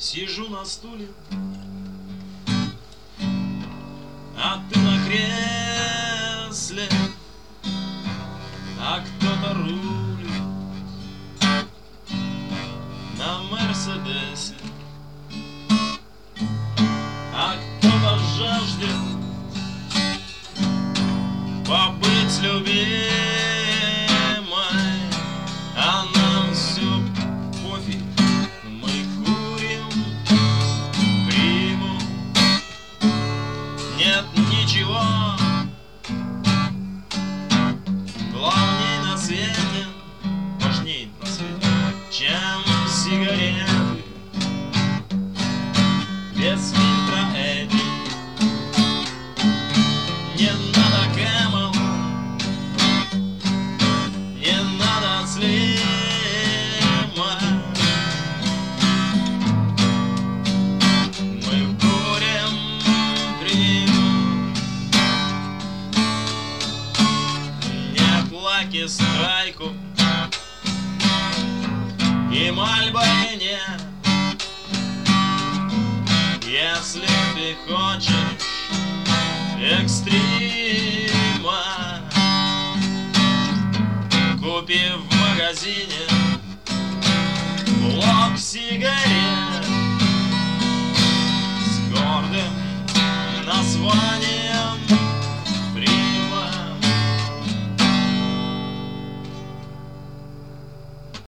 Сижу на стуле, а ты на кресле, а кто-то рулит на Мерседесе, а кто-то жаждет побыть любимой, а нам все пофиг. Мы курим приму, нет ничего главней на свете, важней на свете, чем сигареты без фильтра эти. Не надо Camel, не надо Slim, мы курим приму, нет Lucky Strike и Marlboro нет. Если ты хочешь экстрима, купи в магазине блок сигарет.